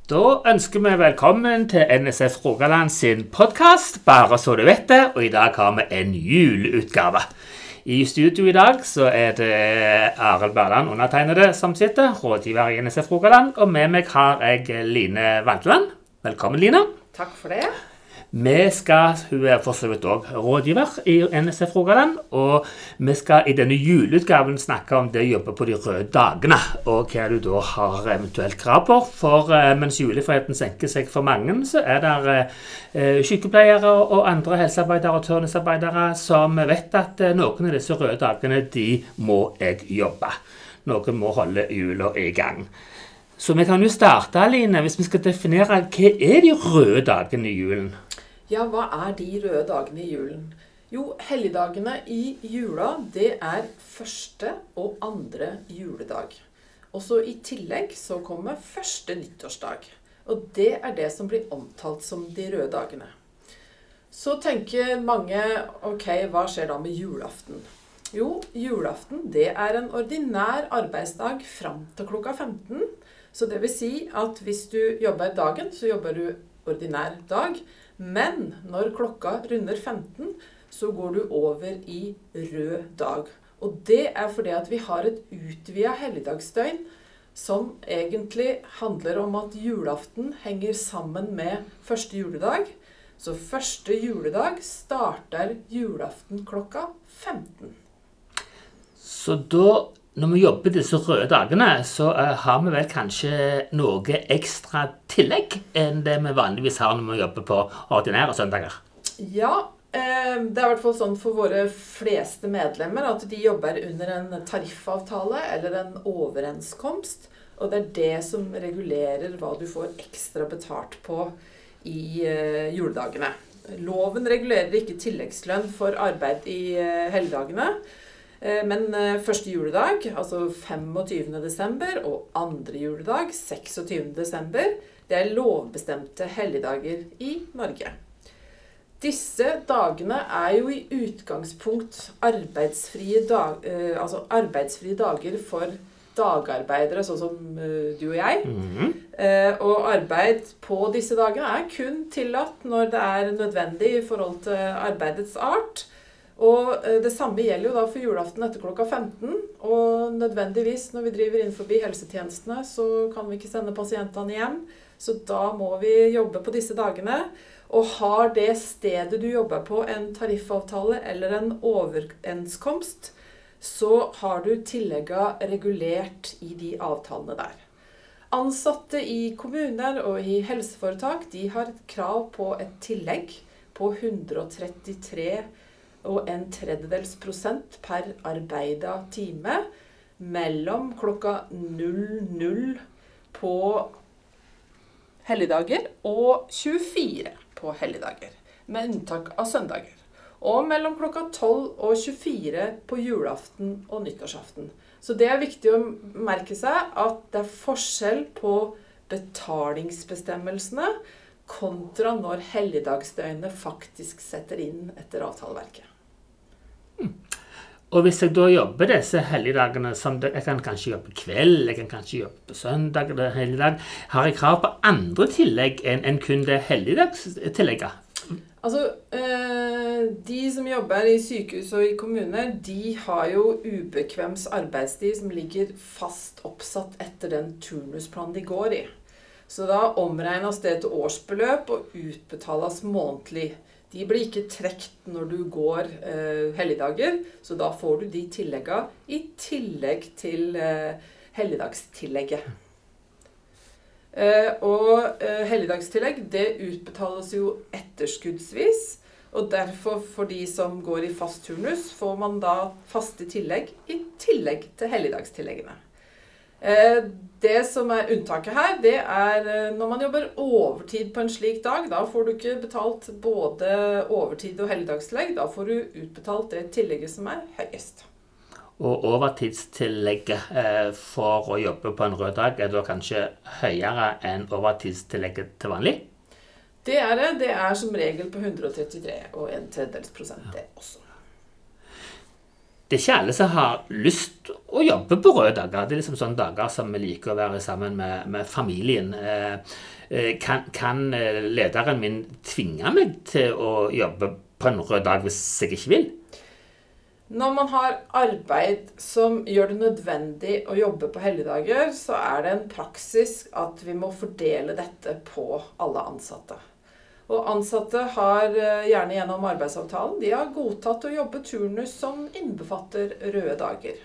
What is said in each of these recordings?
Da ønsker vi velkommen til NSF Rogaland sin podcast, bare så du vet det, og i dag har vi en juleutgave. I studio i dag så det Arild Berland, undertegnede, som sitter, rådgiver i NSF Rogaland, og med meg har jeg Line Vanteland. Velkommen, Line. Takk for det. Hun for så vidt også rådgiver i NSF Rogaland, og vi skal i denne juleutgaven snakke om det å jobbe på de røde dagene, og hva du da har eventuelt krav på. For mens julefreden senker seg for mange, så der sykepleiere og andre helsearbeidere og turnusarbeidere som vet at noen av disse røde dagene, de må jeg jobbe. Noen må holde jula i gang. Så vi kan jo starte, Line, hvis vi skal definere hva de røde dagene i julen? Ja, hva de røde dagene i julen? Jo, helligdagene i jula, det første og andre juledag. Og så i tillegg så kommer første nyttårsdag. Og det det som blir omtalt som de røde dagene. Så tenker mange, ok, hva skjer da med julaften? Jo, julaften, det en ordinær arbeidsdag fram til klokka 15. Så det vil si at hvis du jobber dagen, så jobber du ordinær dag. Men når klokka runder 15, så går du over i rød dag. Og det fordi at vi har et utvidet helligdagsdøgn som egentlig handler om at julaften henger sammen med første juledag. Så første juledag starter julaften klokka 15. Så da, når vi jobber disse røde dagene, så har vi vel kanskje noe ekstra tillegg enn det vi vanligvis har når vi jobber på ordinære søndager? Ja, det I hvert fall sånn for våre fleste medlemmer at de jobber under en tariffavtale eller en overenskomst, og det det som regulerer hva du får ekstra betalt på i juledagene. Loven regulerer ikke tilleggslønn for arbeid i helligdagene, men første juledag, altså 25. desember, og andre juledag, 26. desember, det lovbestemte helligdager i Norge. Disse dagene jo i utgangspunkt arbeidsfrie dager for dagarbeidere, sånn som du og jeg. Og arbeid på disse dagene kun tillatt når det nødvendig i forhold til arbeidets art. Og det samme gjelder jo da for julaften etter klokka 15, og nødvendigvis når vi driver inn forbi helsetjenestene, så kan vi ikke sende pasientene hjem, så da må vi jobbe på disse dagene. Og har det stedet du jobber på en tariffavtale eller en overenskomst, så har du tillegget regulert i de avtalene der. Ansatte i kommuner og i helseforetak, de har et krav på et tillegg på 133,1/3% per arbeidet time mellom klokka 00 på helligdager og 24 på helligdager, med unntak av søndager. Og mellom klokka 12 og 24 på julaften og nyttårsaften. Så det viktig å merke seg at det forskjell på betalingsbestemmelsene kontra når helligdagsdøgnet faktisk setter inn etter avtaleverket. Og hvis jeg da jobber disse helligdagene, som jeg kan kanskje jobbe kveld, jeg kan kanskje jobbe på søndag eller helligdag, har jeg krav på andre tillegg enn kun det helligdagstillegget? Altså, de som jobber i sykehus og i kommuner, de har jo ubekvems arbeidstid som ligger fast oppsatt etter den turnusplanen de går i. Så da omregnes det til årsbeløp og utbetales månedlig. De blir ikke trekt når du går helligdager, så da får du de tilleggene i tillegg til helligdagstillegget. Og helligdagstillegg, det utbetales jo etterskuddsvis, og derfor for de som går i fast turnus, får man da faste tillegg i tillegg til helligdagstilleggene. Det som unntaket her, det når man jobber overtid på en slik dag, da får du ikke betalt både overtid og helligdagstillegg, da får du utbetalt det tillegget som høyest. Og overtidstillegget for å jobbe på en rød dag da kanskje høyere enn overtidstillegget til vanlig? Det det er, som regel på 133,1/3% det også. det er ikke alle som har lyst å jobbe på røde dager. Det er liksom sånne dager som vi liker å være sammen med familien. Kan lederen min tvinge meg til å jobbe på en rød dag hvis jeg ikke vil? Når man har arbeid som gjør det nødvendig å jobbe på helligdager, så er det en praksis at vi må fordele dette på alle ansatte. Og ansatte har gjerne gjennom arbeidsavtalen, de har godtatt å jobbe turnus som innbefatter røde dager.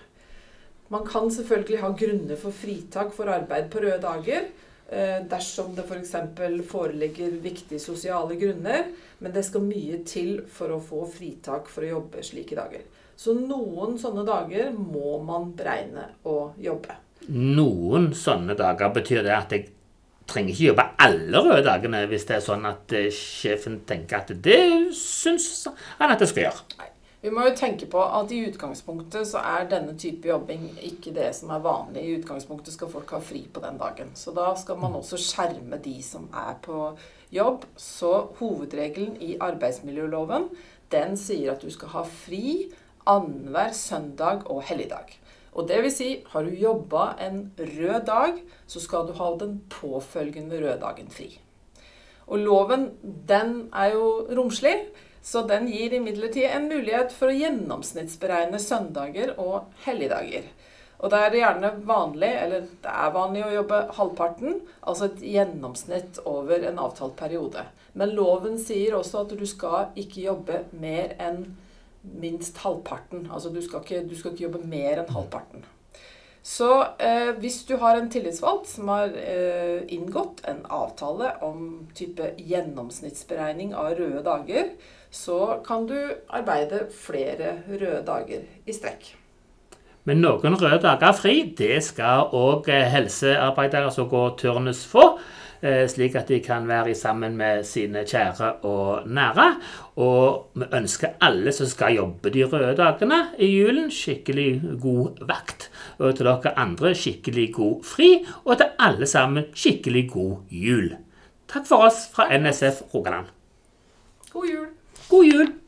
Man kan selvfølgelig ha grunner for fritak for arbeid på røde dager, dersom det for eksempel foreligger viktige sosiale grunner, men det skal mye til for å få fritak for å jobbe slike dager. Så noen sånne dager må man beregne å jobbe. Noen sånne dager betyr det at jeg trenger ikke jobbe alle røde dagene hvis det er sånn at sjefen tenker at det synes han at det skal gjøre. Nei. Vi må jo tenke på at i utgangspunktet så er denne type jobbing ikke det som er vanlig. I utgangspunktet skal folk ha fri på den dagen. Så da skal man også skjerme de som er på jobb. Så hovedregelen i arbeidsmiljøloven, den sier at du skal ha fri annenhver søndag og helligdag. Og det vil si, har du jobbet en rød dag, så skal du ha den påfølgende røde dagen fri. Og loven, den er jo romslig, så den gir imidlertid en mulighet for å gjennomsnittsberegne søndager og helligdager. Og da er det gjerne vanlig, eller det er vanlig å jobbe halvparten, altså et gjennomsnitt over en avtalt periode. Men loven sier også at du skal ikke jobbe mer enn minst halvparten. Altså du skal ikke jobbe mer enn halvparten. Så hvis du har en tillitsvalgt som har inngått en avtale om type gjennomsnittsberegning av røde dager, så kan du arbeide flere røde dager i strekk. Men noen røde dager fri, det skal også helsearbeidere som går turnus få, slik at de kan være sammen med sine kjære og nære. Og vi ønsker alle som skal jobbe de røde dagene i julen skikkelig god vakt. Og til dere andre skikkelig god fri, og til alle sammen skikkelig god jul. Takk for oss fra NSF Rogaland. God jul! God jul!